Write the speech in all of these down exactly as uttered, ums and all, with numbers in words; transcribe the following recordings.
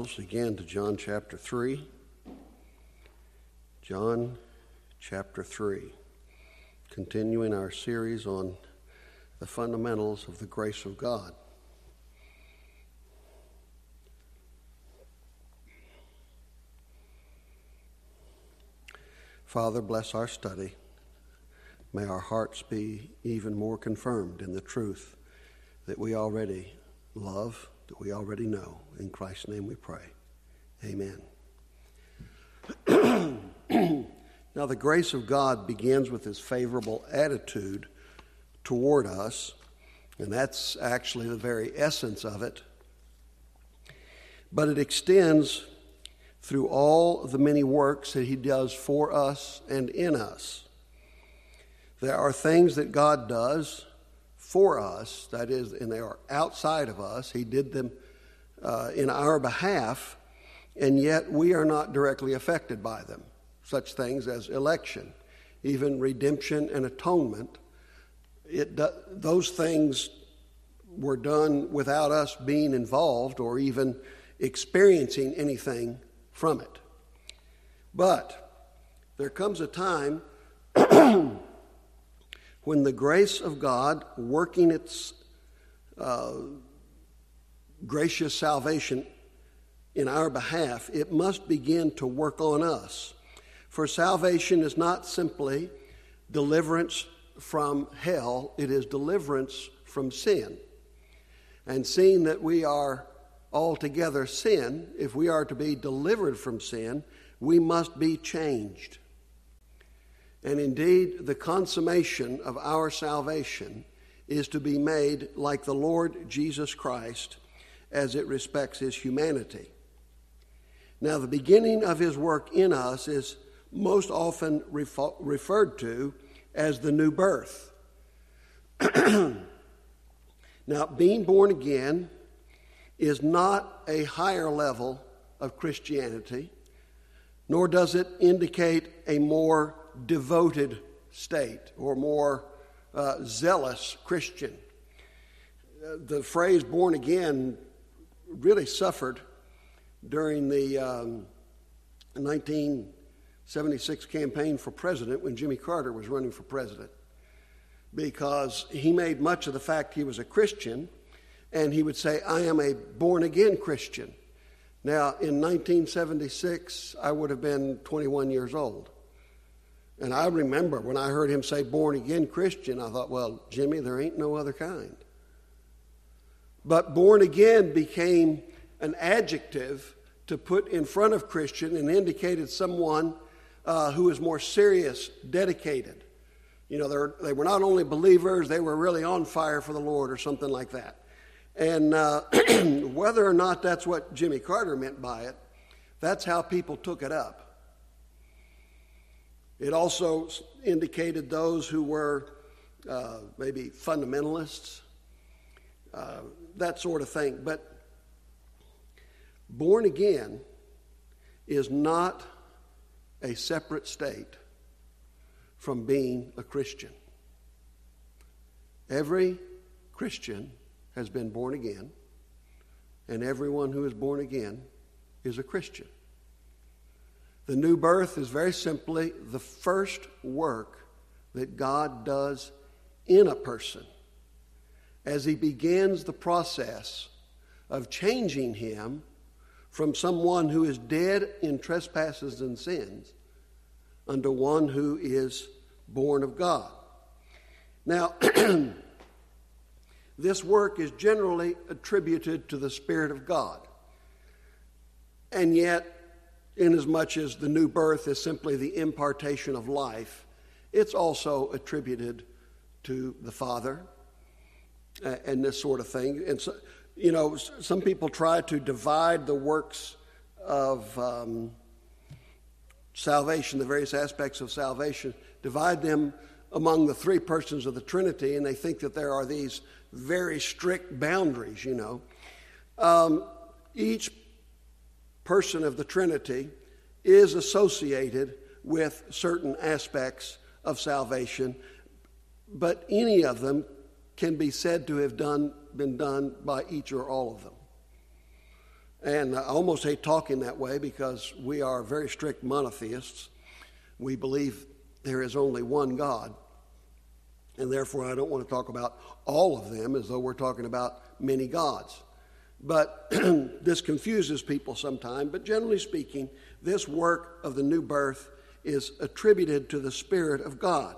Bibles again to John chapter three. John chapter three. Continuing our series on the fundamentals of the grace of God. Father, bless our study. May our hearts be even more confirmed in the truth that we already love, that we already know. In Christ's name we pray. Amen. Now, the grace of God begins with his favorable attitude toward us, and that's actually the very essence of it. But it extends through all the many works that he does for us and in us. There are things that God does for us, that is, and they are outside of us. He did them uh, in our behalf, and yet we are not directly affected by them. Such things as election, even redemption and atonement. It do, those things were done without us being involved or even experiencing anything from it. But there comes a time when the grace of God, working its uh, gracious salvation in our behalf, it must begin to work on us. For salvation is not simply deliverance from hell, it is deliverance from sin. And seeing that we are altogether sin, if we are to be delivered from sin, we must be changed. And indeed, the consummation of our salvation is to be made like the Lord Jesus Christ as it respects his humanity. Now, the beginning of his work in us is most often refer- referred to as the new birth. Now, being born again is not a higher level of Christianity, nor does it indicate a more devoted state or more uh, zealous Christian. Uh, the phrase born again really suffered during the um, nineteen seventy-six campaign for president when Jimmy Carter was running for president, because he made much of the fact he was a Christian, and he would say, I am a born-again Christian. Now, in nineteen seventy-six, I would have been twenty-one years old. And I remember when I heard him say born-again Christian, I thought, well, Jimmy, there ain't no other kind. But born-again became an adjective to put in front of Christian and indicated someone uh, who is more serious, dedicated. You know, they were not only believers, they were really on fire for the Lord or something like that. And uh, whether or not that's what Jimmy Carter meant by it, that's how people took it up. It also indicated those who were uh, maybe fundamentalists, uh, that sort of thing. But born again is not a separate state from being a Christian. Every Christian has been born again, and everyone who is born again is a Christian. The new birth is very simply the first work that God does in a person as he begins the process of changing him from someone who is dead in trespasses and sins unto one who is born of God. Now, this work is generally attributed to the Spirit of God. And yet, inasmuch as the new birth is simply the impartation of life, it's also attributed to the Father uh, and this sort of thing. And so, you know, some people try to divide the works of um, salvation, the various aspects of salvation, divide them among the three persons of the Trinity, and they think that there are these very strict boundaries, you know. Um, each person of the Trinity is associated with certain aspects of salvation, but any of them can be said to have done been done by each or all of them. And I almost hate talking that way because we are very strict monotheists. We believe there is only one God. And therefore, I don't want to talk about all of them as though we're talking about many gods. But this confuses people sometimes. But generally speaking, this work of the new birth is attributed to the Spirit of God.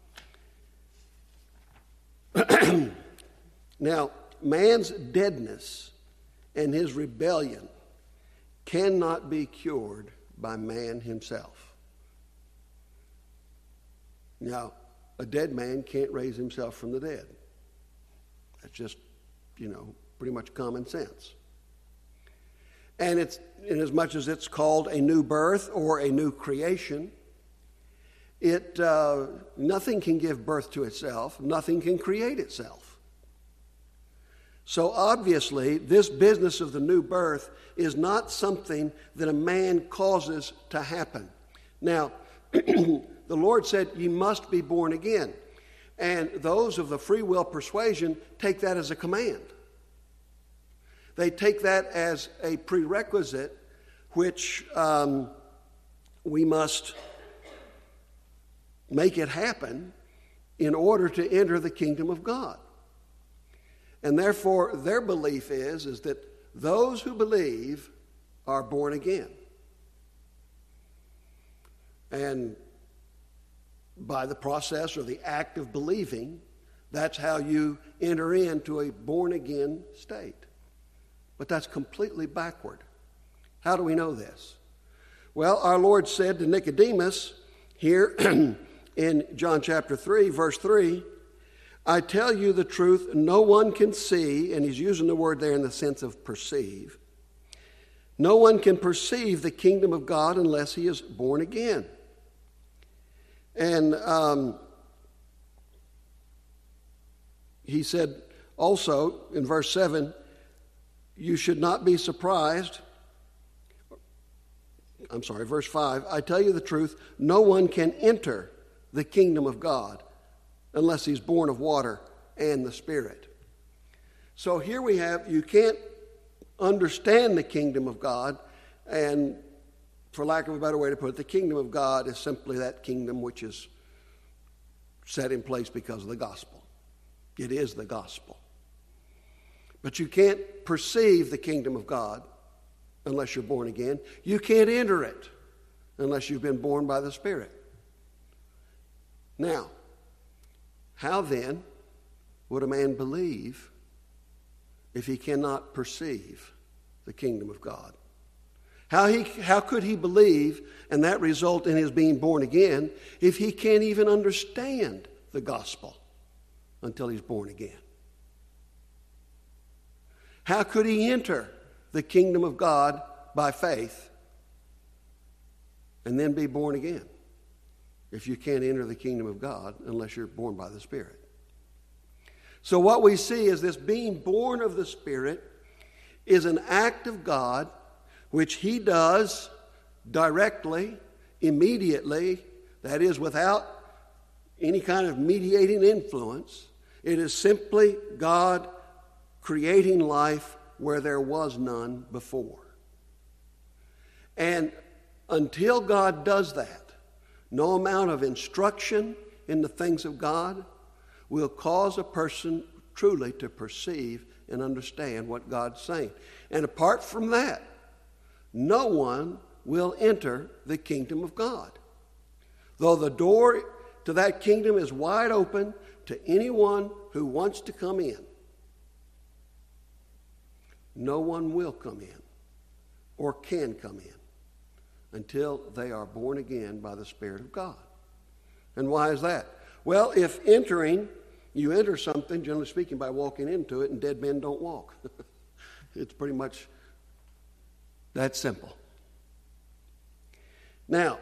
Now, man's deadness and his rebellion cannot be cured by man himself. Now, a dead man can't raise himself from the dead. That's just, you know, pretty much common sense. And it's, in as much as it's called a new birth or a new creation, it uh, nothing can give birth to itself. Nothing can create itself. So obviously, this business of the new birth is not something that a man causes to happen. Now, the Lord said, "You must be born again." And those of the free will persuasion take that as a command. They take that as a prerequisite which um, we must make it happen in order to enter the kingdom of God. And therefore, their belief is, is that those who believe are born again. And by the process or the act of believing, that's how you enter into a born-again state. But that's completely backward. How do we know this? Well, our Lord said to Nicodemus here in John chapter three, verse three, "I tell you the truth, no one can see," and he's using the word there in the sense of perceive, "no one can perceive the kingdom of God unless he is born again." And um, he said also in verse seven, "You should not be surprised." I'm sorry, verse five, "I tell you the truth, no one can enter the kingdom of God unless he's born of water and the Spirit." So here we have, you can't understand the kingdom of God, and for lack of a better way to put it, the kingdom of God is simply that kingdom which is set in place because of the gospel. It is the gospel. But you can't perceive the kingdom of God unless you're born again. You can't enter it unless you've been born by the Spirit. Now, how then would a man believe if he cannot perceive the kingdom of God? How, he, how could he believe and that result in his being born again if he can't even understand the gospel until he's born again? How could he enter the kingdom of God by faith and then be born again if you can't enter the kingdom of God unless you're born by the Spirit? So what we see is this being born of the Spirit is an act of God which he does directly, immediately, that is without any kind of mediating influence. It is simply God creating life where there was none before. And until God does that, no amount of instruction in the things of God will cause a person truly to perceive and understand what God's saying. And apart from that, no one will enter the kingdom of God. Though the door to that kingdom is wide open to anyone who wants to come in, no one will come in or can come in until they are born again by the Spirit of God. And why is that? Well, if entering, you enter something, generally speaking, by walking into it, and dead men don't walk. It's pretty much that simple. Now,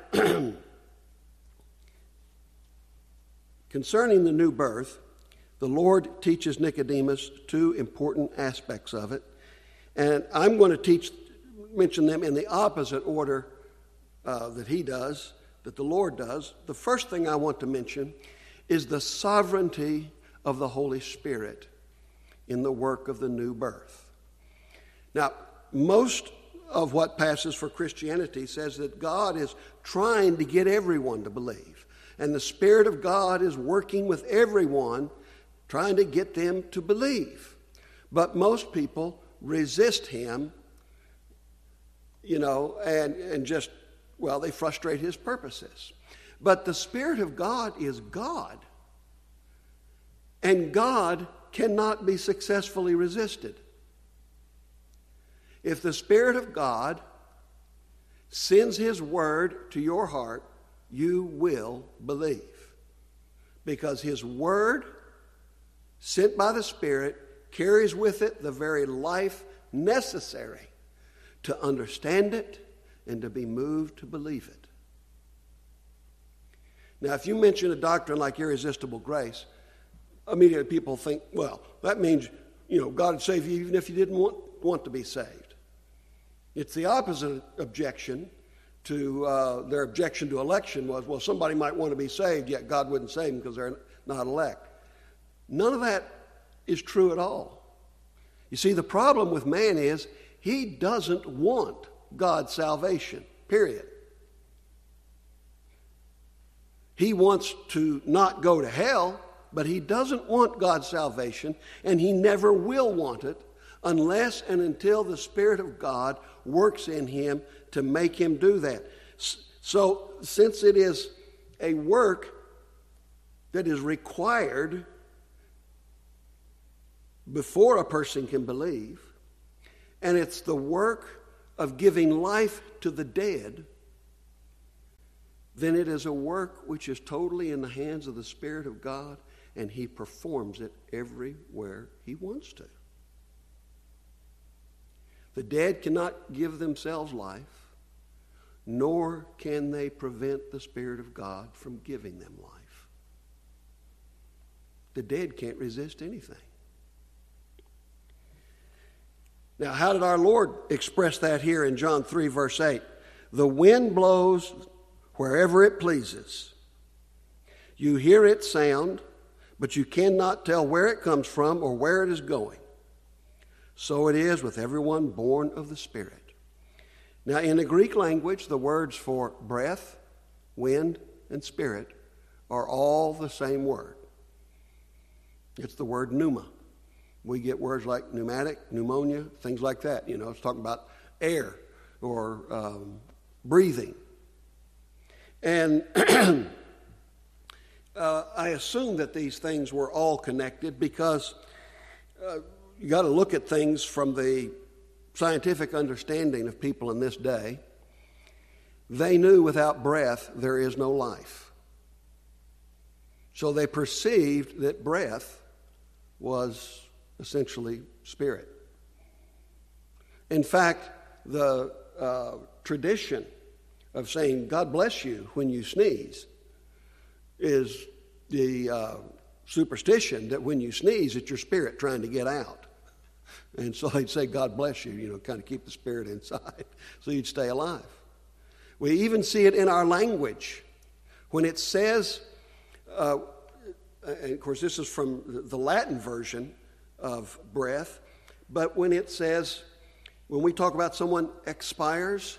concerning the new birth, the Lord teaches Nicodemus two important aspects of it. And I'm going to teach, mention them in the opposite order uh, that he does, that the Lord does. The first thing I want to mention is the sovereignty of the Holy Spirit in the work of the new birth. Now, most of what passes for Christianity says that God is trying to get everyone to believe. And the Spirit of God is working with everyone, trying to get them to believe. But most people resist him, you know, and, and just, well, they frustrate his purposes. But the Spirit of God is God. And God cannot be successfully resisted. If the Spirit of God sends his word to your heart, you will believe. Because his word, sent by the Spirit, carries with it the very life necessary to understand it and to be moved to believe it. Now, if you mention a doctrine like irresistible grace, immediately people think, well, that means, you know, God would save you even if you didn't want, want to be saved. It's the opposite objection to uh, their objection to election was, well, somebody might want to be saved, yet God wouldn't save them because they're not elect. None of that is true at all. You see, the problem with man is he doesn't want God's salvation, period. He wants to not go to hell, but he doesn't want God's salvation, and he never will want it unless and until the Spirit of God works in him to make him do that. So, since it is a work that is required before a person can believe, and it's the work of giving life to the dead, then it is a work which is totally in the hands of the Spirit of God, and he performs it everywhere he wants to. The dead cannot give themselves life, nor can they prevent the Spirit of God from giving them life. The dead can't resist anything. Now, how did our Lord express that here in John three, verse eight? The wind blows wherever it pleases. You hear its sound, but you cannot tell where it comes from or where it is going. So it is with everyone born of the Spirit. Now, in the Greek language, the words for breath, wind, and spirit are all the same word. It's the word pneuma. We get words like pneumatic, pneumonia, things like that. You know, it's talking about air or um, breathing. And uh, I assume that these things were all connected because uh, you got to look at things from the scientific understanding of people in this day. They knew without breath there is no life. So they perceived that breath was essentially spirit. In fact, the uh, tradition of saying, God bless you when you sneeze, is the uh, superstition that when you sneeze, it's your spirit trying to get out. And so they'd say, God bless you, you know, kind of keep the spirit inside so you'd stay alive. We even see it in our language. When it says, uh, and of course this is from the Latin version of breath, but when it says, when we talk about someone expires,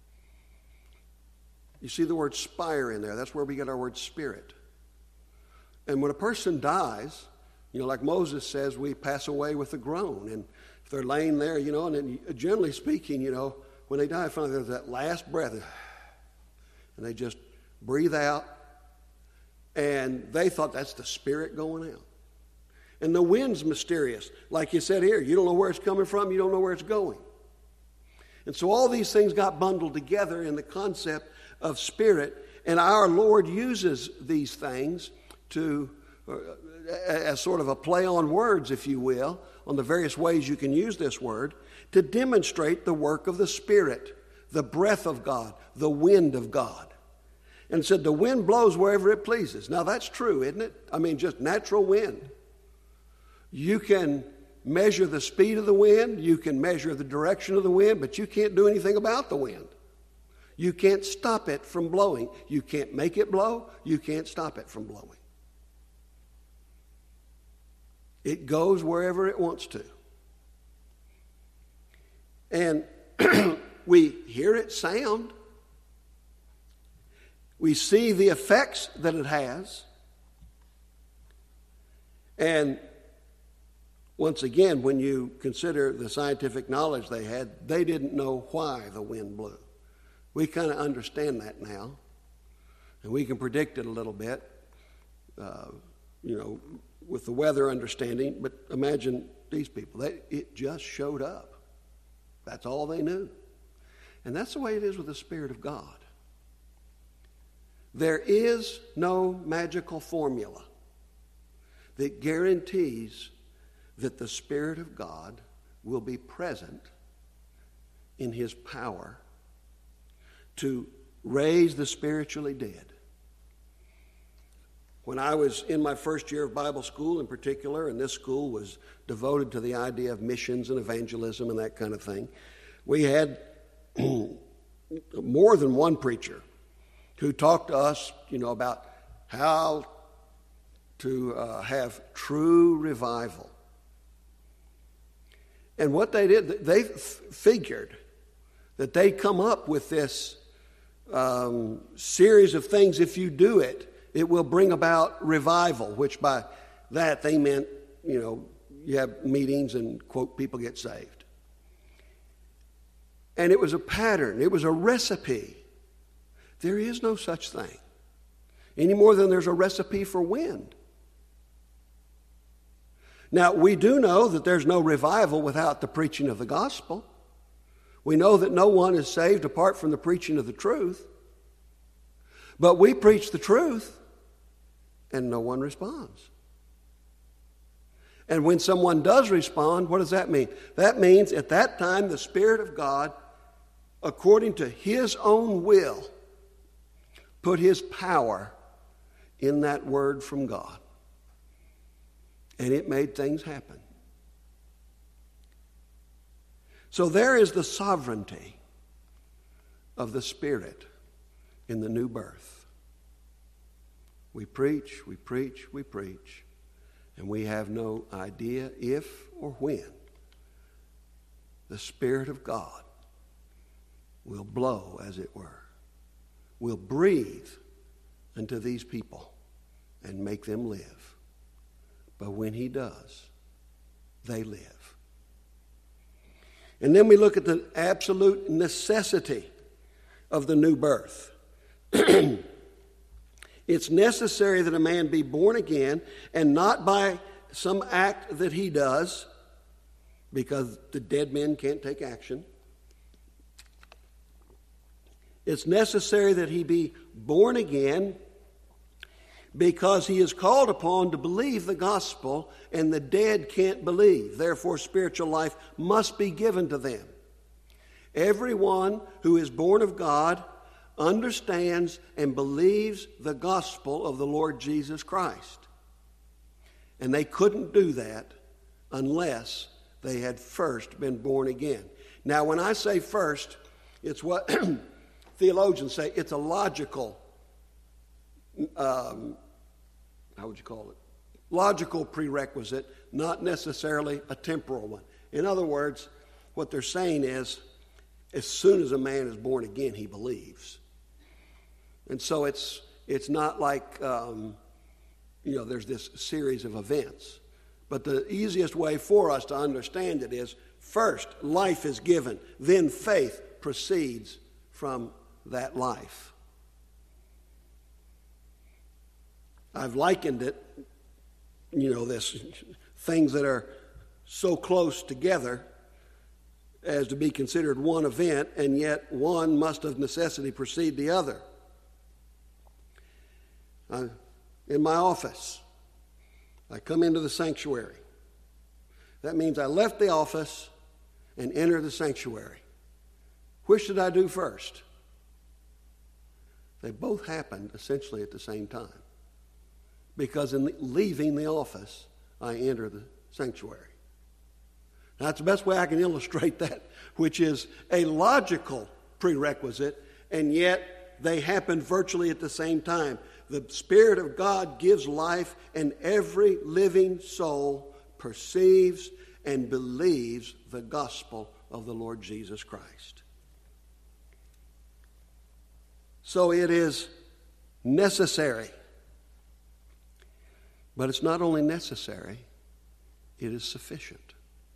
you see the word spire in there. That's where we get our word spirit. And when a person dies, you know, like Moses says, we pass away with a groan. And if they're laying there, you know, and then generally speaking, you know, when they die, finally there's that last breath, and they just breathe out, and they thought that's the spirit going out. And the wind's mysterious. Like you said here, you don't know where it's coming from, you don't know where it's going. And so all these things got bundled together in the concept of spirit, and our Lord uses these things to, uh, as sort of a play on words, if you will, on the various ways you can use this word, to demonstrate the work of the Spirit, the breath of God, the wind of God. And said the wind blows wherever it pleases. Now that's true, isn't it? I mean, just natural wind. You can measure the speed of the wind, you can measure the direction of the wind, but you can't do anything about the wind. You can't stop it from blowing. You can't make it blow. You can't stop it from blowing. It goes wherever it wants to. And we hear it sound. We see the effects that it has. And once again, when you consider the scientific knowledge they had, they didn't know why the wind blew. We kind of understand that now, and we can predict it a little bit, uh, you know, with the weather understanding. But imagine these people. They, it just showed up. That's all they knew. And that's the way it is with the Spirit of God. There is no magical formula that guarantees that the Spirit of God will be present in His power to raise the spiritually dead. When I was in my first year of Bible school in particular, and this school was devoted to the idea of missions and evangelism and that kind of thing, we had more than one preacher who talked to us, you know, about how to uh, have true revival. And what they did, they f- figured that they'd come up with this um, series of things. If you do it, it will bring about revival, which by that they meant, you know, you have meetings and, quote, people get saved. And it was a pattern. It was a recipe. There is no such thing, any more than there's a recipe for wind. Now, we do know that there's no revival without the preaching of the gospel. We know that no one is saved apart from the preaching of the truth. But we preach the truth, and no one responds. And when someone does respond, what does that mean? That means at that time the Spirit of God, according to His own will, put His power in that word from God. And it made things happen. So there is the sovereignty of the Spirit in the new birth. We preach, we preach, we preach, and we have no idea if or when the Spirit of God will blow, as it were, will breathe into these people and make them live. But when He does, they live. And then we look at the absolute necessity of the new birth. It's necessary that a man be born again, and not by some act that he does, because the dead men can't take action. It's necessary that he be born again because he is called upon to believe the gospel, and the dead can't believe. Therefore, spiritual life must be given to them. Everyone who is born of God understands and believes the gospel of the Lord Jesus Christ. And they couldn't do that unless they had first been born again. Now, when I say first, it's what theologians say, it's a logical Um, how would you call it? Logical prerequisite, not necessarily a temporal one. In other words, what they're saying is, as soon as a man is born again, he believes. And so it's it's not like, um, you know, there's this series of events. But the easiest way for us to understand it is, first, life is given. Then faith proceeds from that life. I've likened it, you know, this things that are so close together as to be considered one event, and yet one must of necessity precede the other. Uh, in my office, I come into the sanctuary. That means I left the office and entered the sanctuary. Which did I do first? They both happened essentially at the same time. Because in leaving the office, I enter the sanctuary. Now, that's the best way I can illustrate that, which is a logical prerequisite, and yet they happen virtually at the same time. The Spirit of God gives life, and every living soul perceives and believes the gospel of the Lord Jesus Christ. So it is necessary. But it's not only necessary, it is sufficient.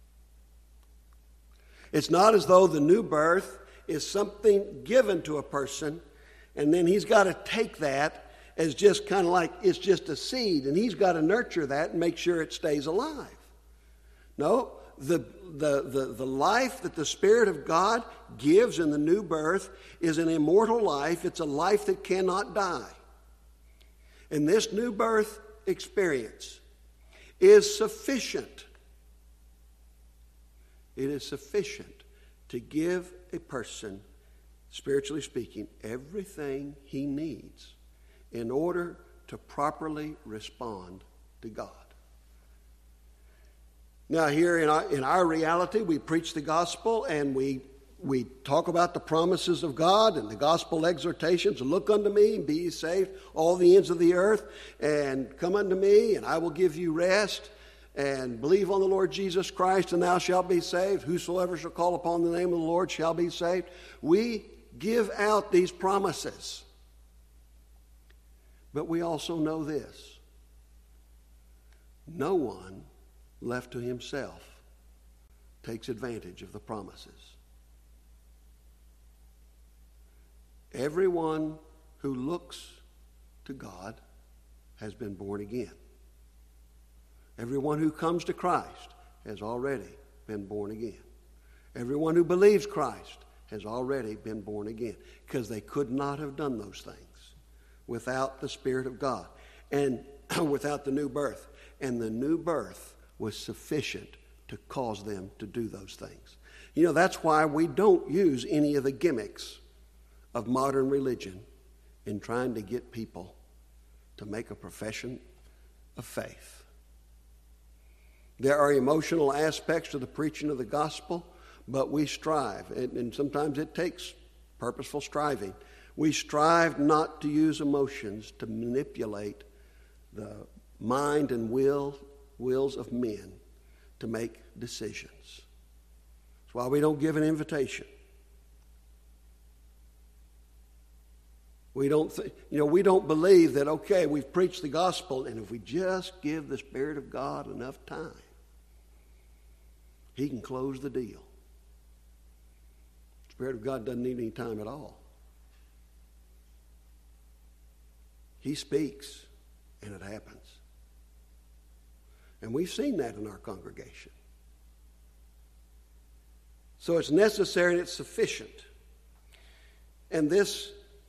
It's not as though the new birth is something given to a person, and then he's got to take that as just kind of like it's just a seed, and he's got to nurture that and make sure it stays alive. No, the, the, the, the life that the Spirit of God gives in the new birth is an immortal life. It's a life that cannot die. And this new birth experience is sufficient. It is sufficient to give a person, spiritually speaking, everything he needs in order to properly respond to God. Now here in our, in our reality, we preach the gospel and we we talk about the promises of God and the gospel exhortations. Look unto me and be ye saved, all the ends of the earth, and come unto me and I will give you rest, and believe on the Lord Jesus Christ and thou shalt be saved. Whosoever shall call upon the name of the Lord shall be saved. We give out these promises. But we also know this: no one left to himself takes advantage of the promises. Everyone who looks to God has been born again. Everyone who comes to Christ has already been born again. Everyone who believes Christ has already been born again, because they could not have done those things without the Spirit of God and without the new birth. And the new birth was sufficient to cause them to do those things. You know, that's why we don't use any of the gimmicks of modern religion in trying to get people to make a profession of faith. There are emotional aspects to the preaching of the gospel, but we strive, and, and sometimes it takes purposeful striving. We strive not to use emotions to manipulate the mind and will, wills of men to make decisions. That's why we don't give an invitation. We don't, th- you know, we don't believe that, okay, we've preached the gospel, and if we just give the Spirit of God enough time, He can close the deal. The Spirit of God doesn't need any time at all. He speaks, and it happens. And we've seen that in our congregation. So it's necessary and it's sufficient. And this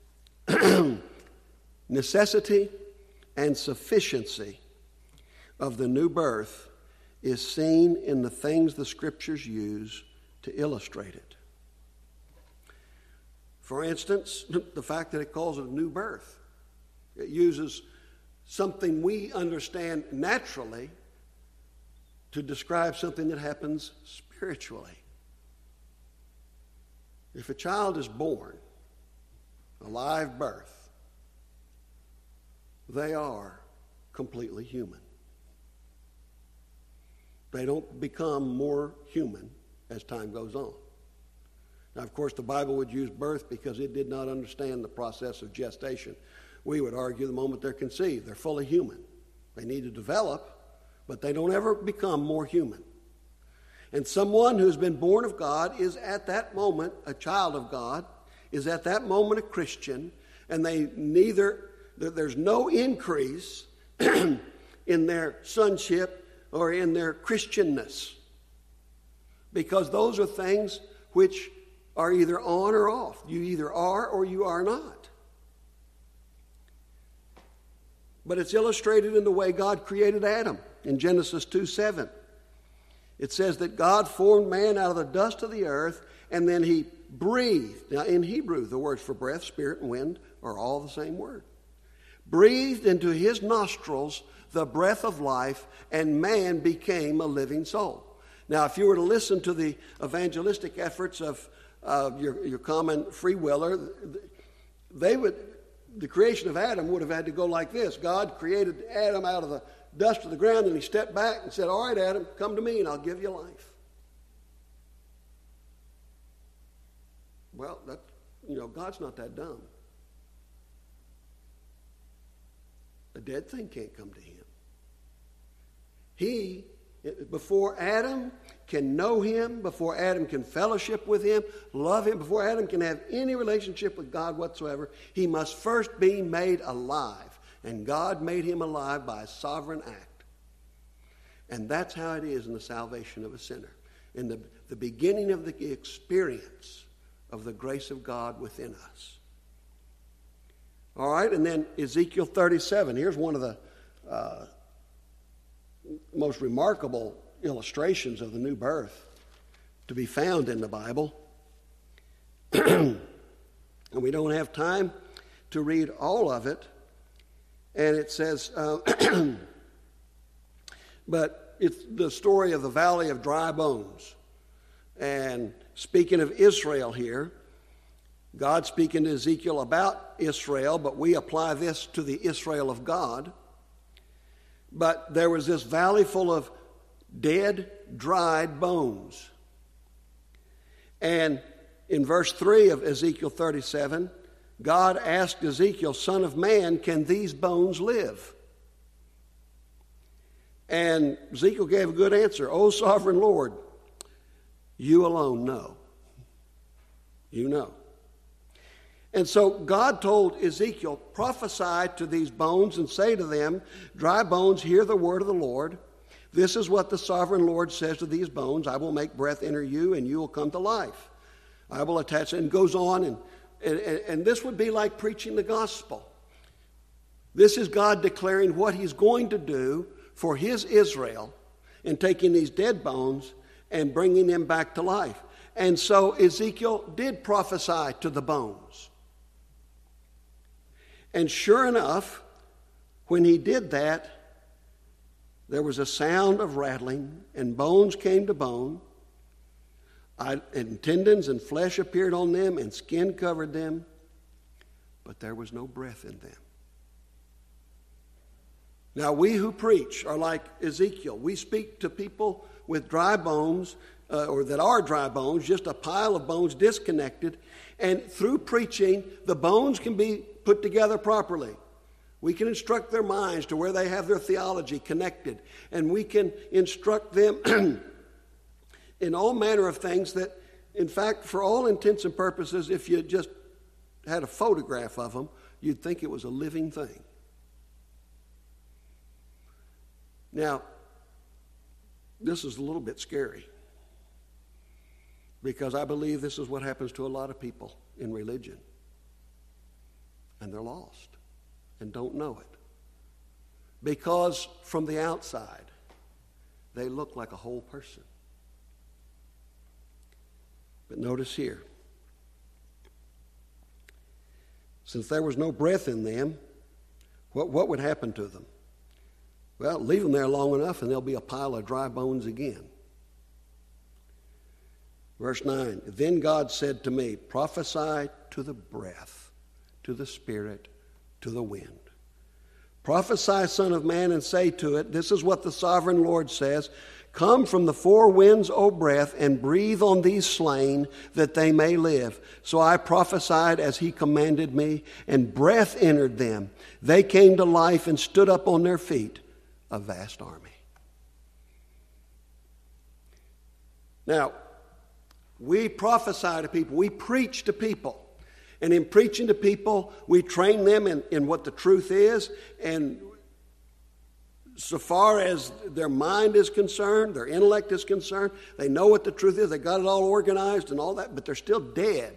necessity and sufficiency of the new birth is seen in the things the Scriptures use to illustrate it. For instance, the fact that it calls it a new birth. It uses something we understand naturally to describe something that happens spiritually. If a child is born, a live birth, they are completely human. They don't become more human as time goes on. Now, of course, the Bible would use birth because it did not understand the process of gestation. We would argue the moment they're conceived, they're fully human. They need to develop, but they don't ever become more human. And someone who's been born of God is at that moment a child of God, is at that moment a Christian, and they neither, there's no increase in their sonship or in their Christianness, because those are things which are either on or off. You either are or you are not. But it's illustrated in the way God created Adam in Genesis two seven. It says that God formed man out of the dust of the earth, and then he breathed. Now, in Hebrew, the words for breath, spirit, and wind are all the same word. Breathed into his nostrils the breath of life, and man became a living soul. Now, if you were to listen to the evangelistic efforts of uh, your, your common free willer, they would, the creation of Adam would have had to go like this. God created Adam out of the dust of the ground, and he stepped back and said, all right, Adam, come to me and I'll give you life. Well, that, you know, God's not that dumb. A dead thing can't come to him. He, before Adam can know him, before Adam can fellowship with him, love him, before Adam can have any relationship with God whatsoever, he must first be made alive. And God made him alive by a sovereign act. And that's how it is in the salvation of a sinner. In the, the beginning of the experience of the grace of God within us. All right, and then Ezekiel thirty-seven. Here's one of the uh, most remarkable illustrations of the new birth to be found in the Bible. And we don't have time to read all of it. And it says, uh, but it's the story of the valley of dry bones. And speaking of Israel here, God speaking to Ezekiel about Israel, but we apply this to the Israel of God. But there was this valley full of dead, dried bones. And in verse three of Ezekiel thirty-seven, God asked Ezekiel, "Son of man, can these bones live?" And Ezekiel gave a good answer. "O sovereign Lord, you alone know." You know. And so God told Ezekiel, "Prophesy to these bones and say to them, dry bones, hear the word of the Lord. This is what the sovereign Lord says to these bones. I will make breath enter you, and you will come to life. I will attach," and goes on, and, and, and this would be like preaching the gospel. This is God declaring what he's going to do for his Israel in taking these dead bones and bringing them back to life. And so Ezekiel did prophesy to the bones. And sure enough, when he did that, there was a sound of rattling, and bones came to bone, and tendons and flesh appeared on them, and skin covered them, but there was no breath in them. Now, we who preach are like Ezekiel. We speak to people with dry bones, uh, or that are dry bones, just a pile of bones disconnected, and through preaching, the bones can be put together properly. We can instruct their minds to where they have their theology connected. And we can instruct them in all manner of things that, in fact, for all intents and purposes, if you just had a photograph of them, you'd think it was a living thing. Now, this is a little bit scary, because I believe this is what happens to a lot of people in religion. And they're lost and don't know it. Because from the outside, they look like a whole person. But notice here, since there was no breath in them, what, what would happen to them? Well, leave them there long enough and there'll be a pile of dry bones again. Verse nine, then God said to me, prophesy to the breath, to the spirit, to the wind. Prophesy, son of man, and say to it, this is what the sovereign Lord says, come from the four winds, O breath, and breathe on these slain, that they may live. So I prophesied as he commanded me, and breath entered them. They came to life and stood up on their feet, a vast army. Now, we prophesy to people, we preach to people. And in preaching to people, we train them in, in what the truth is. And so far as their mind is concerned, their intellect is concerned, they know what the truth is. They got it all organized and all that, but they're still dead.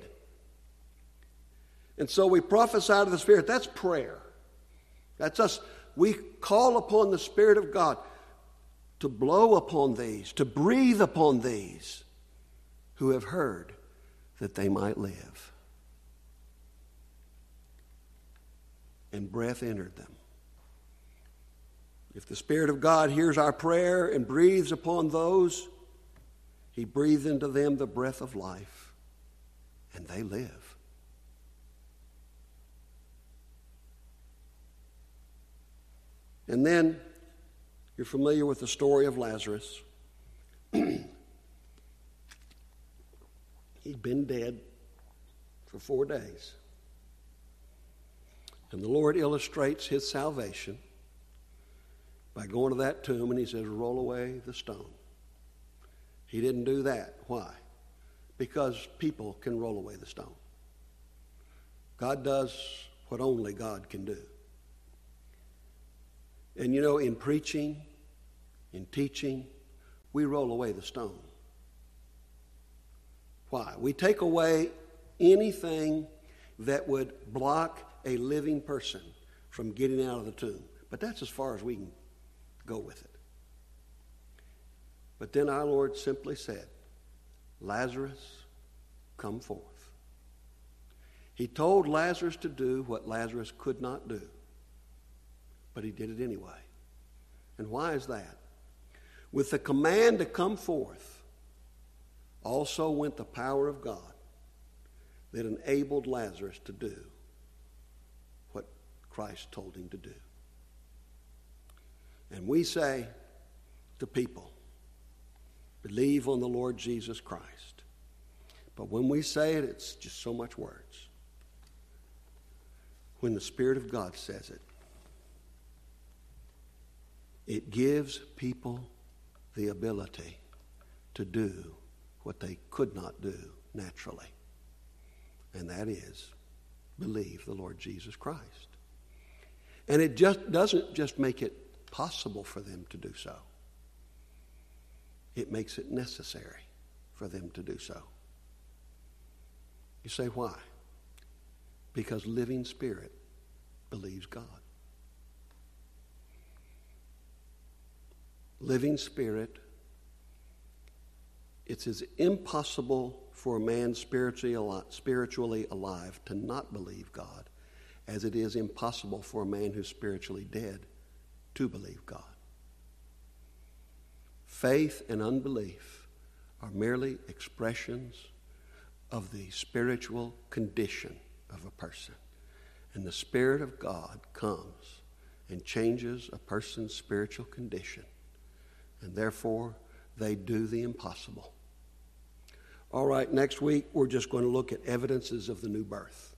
And so we prophesy to the Spirit. That's prayer. That's us. We call upon the Spirit of God to blow upon these, to breathe upon these who have heard, that they might live. And breath entered them. If the Spirit of God hears our prayer and breathes upon those, he breathes into them the breath of life, and they live. And then, you're familiar with the story of Lazarus. He'd been dead for four days. And the Lord illustrates his salvation by going to that tomb and he says, roll away the stone. He didn't do that. Why? Because people can roll away the stone. God does what only God can do. And you know, in preaching, in teaching, we roll away the stone. Why? We take away anything that would block a living person from getting out of the tomb. But that's as far as we can go with it. But then our Lord simply said, Lazarus, come forth. He told Lazarus to do what Lazarus could not do. But he did it anyway. And why is that? With the command to come forth, also went the power of God that enabled Lazarus to do what Christ told him to do. And we say to people, believe on the Lord Jesus Christ. But when we say it, it's just so much words. When the Spirit of God says it, it gives people the ability to do what they could not do naturally. And that is believe the Lord Jesus Christ. And it just doesn't just make it possible for them to do so. It makes it necessary for them to do so. You say, why? Because living spirit believes God. Living spirit, it's as impossible for a man spiritually alive, spiritually alive to not believe God as it is impossible for a man who's spiritually dead to believe God. Faith and unbelief are merely expressions of the spiritual condition of a person. And the Spirit of God comes and changes a person's spiritual condition. And therefore, they do the impossible. All right, next week we're just going to look at evidences of the new birth.